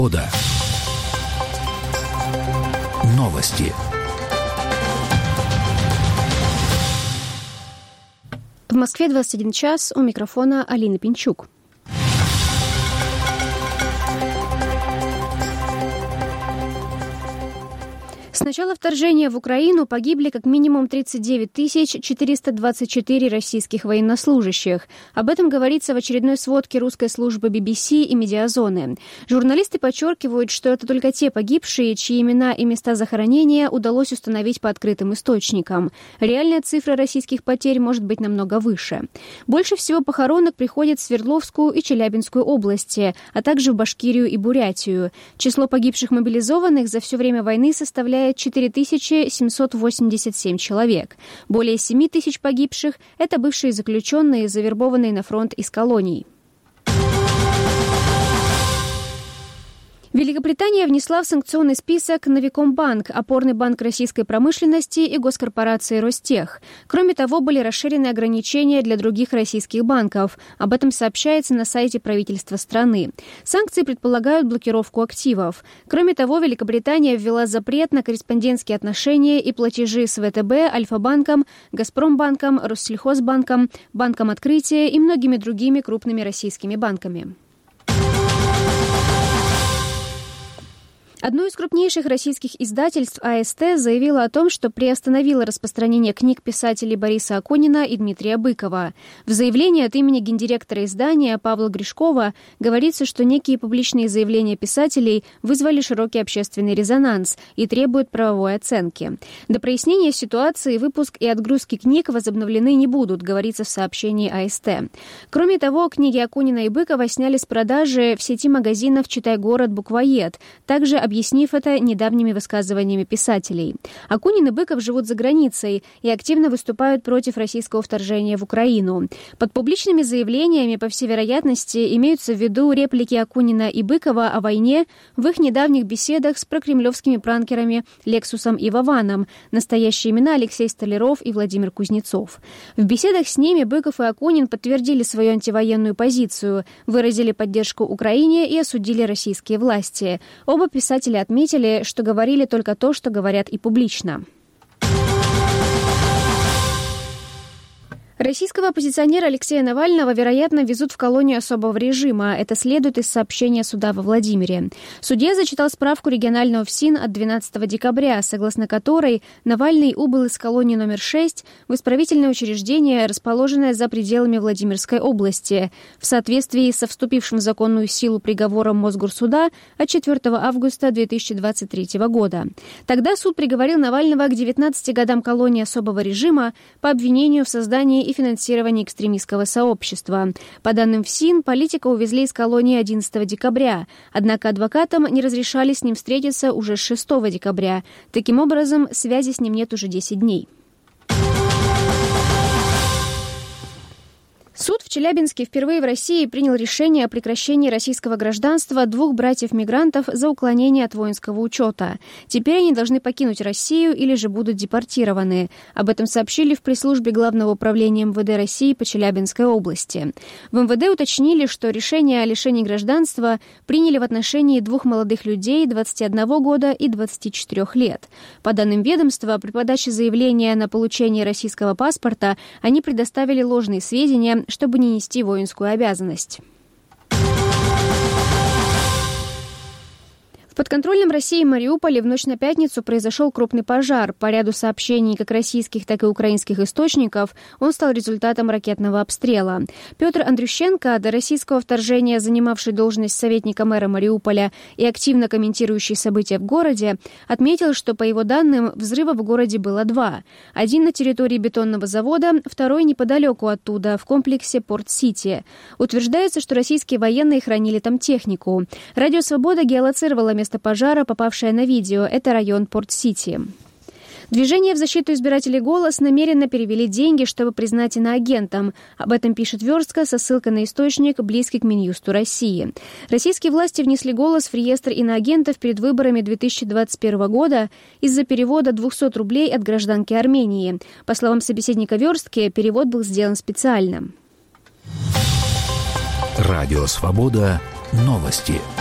Новости. В Москве 21 час, у микрофона Алина Пинчук. С начала вторжения в Украину погибли как минимум 39 424 российских военнослужащих. Об этом говорится в очередной сводке русской службы BBC и Медиазоны. Журналисты подчеркивают, что это только те погибшие, чьи имена и места захоронения удалось установить по открытым источникам. Реальная цифра российских потерь может быть намного выше. Больше всего похоронок приходит в Свердловскую и Челябинскую области, а также в Башкирию и Бурятию. Число погибших мобилизованных за все время войны составляет 4787 человек. Более 7 тысяч погибших – это бывшие заключенные, завербованные на фронт из колоний. Великобритания внесла в санкционный список Новикомбанк, опорный банк российской промышленности и госкорпорации Ростех. Кроме того, были расширены ограничения для других российских банков. Об этом сообщается на сайте правительства страны. Санкции предполагают блокировку активов. Кроме того, Великобритания ввела запрет на корреспондентские отношения и платежи с ВТБ, Альфа-банком, Газпромбанком, Россельхозбанком, Банком Открытия и многими другими крупными российскими банками. Одно из крупнейших российских издательств АСТ заявило о том, что приостановило распространение книг писателей Бориса Акунина и Дмитрия Быкова. В заявлении от имени гендиректора издания Павла Гришкова говорится, что некие публичные заявления писателей вызвали широкий общественный резонанс и требуют правовой оценки. До прояснения ситуации выпуск и отгрузки книг возобновлены не будут, говорится в сообщении АСТ. Кроме того, книги Акунина и Быкова сняли с продажи в сети магазинов «Читай-город», «Буквоед», также объяснив это недавними высказываниями писателей. Акунин и Быков живут за границей и активно выступают против российского вторжения в Украину. Под публичными заявлениями, по всей вероятности, имеются в виду реплики Акунина и Быкова о войне в их недавних беседах с прокремлевскими пранкерами Лексусом и Вованом, настоящие имена Алексей Столяров и Владимир Кузнецов. В беседах с ними Быков и Акунин подтвердили свою антивоенную позицию, выразили поддержку Украине и осудили российские власти. Оба писатели отметили, что говорили только то, что говорят и публично. Российского оппозиционера Алексея Навального, вероятно, везут в колонию особого режима. Это следует из сообщения суда во Владимире. Судья зачитал справку регионального ФСИН от 12 декабря, согласно которой Навальный убыл из колонии номер 6 в исправительное учреждение, расположенное за пределами Владимирской области, в соответствии со вступившим в законную силу приговором Мосгорсуда от 4 августа 2023 года. Тогда суд приговорил Навального к 19 годам колонии особого режима по обвинению в создании и финансирование экстремистского сообщества. По данным ФСИН, политика увезли из колонии 11 декабря, однако адвокатам не разрешали с ним встретиться уже с 6 декабря. Таким образом, связи с ним нет уже 10 дней. Суд в Челябинске впервые в России принял решение о прекращении российского гражданства 2 братьев-мигрантов за уклонение от воинского учета. Теперь они должны покинуть Россию или же будут депортированы. Об этом сообщили в пресс-службе Главного управления МВД России по Челябинской области. В МВД уточнили, что решение о лишении гражданства приняли в отношении 2 молодых людей 21 года и 24 лет. По данным ведомства, при подаче заявления на получение российского паспорта они предоставили ложные сведения, чтобы не нести воинскую обязанность. В подконтрольном России Мариуполе в ночь на пятницу произошел крупный пожар. По ряду сообщений как российских, так и украинских источников он стал результатом ракетного обстрела. Петр Андрющенко, до российского вторжения занимавший должность советника мэра Мариуполя и активно комментирующий события в городе, отметил, что, по его данным, взрывов в городе было 2. Один на территории бетонного завода, второй неподалеку оттуда, в комплексе Порт-Сити. Утверждается, что российские военные хранили там технику. Радио «Свобода» геолоцировало место пожара, попавшее на видео. Это район Порт-Сити. Движение в защиту избирателей «Голос» намеренно перевели деньги, чтобы признать иноагентом. Об этом пишет Верстка со ссылкой на источник, близкий к Минюсту России. Российские власти внесли «Голос» в реестр иноагентов перед выборами 2021 года из-за перевода 200 рублей от гражданки Армении. По словам собеседника Верстки, перевод был сделан специально. Радио «Свобода». Новости.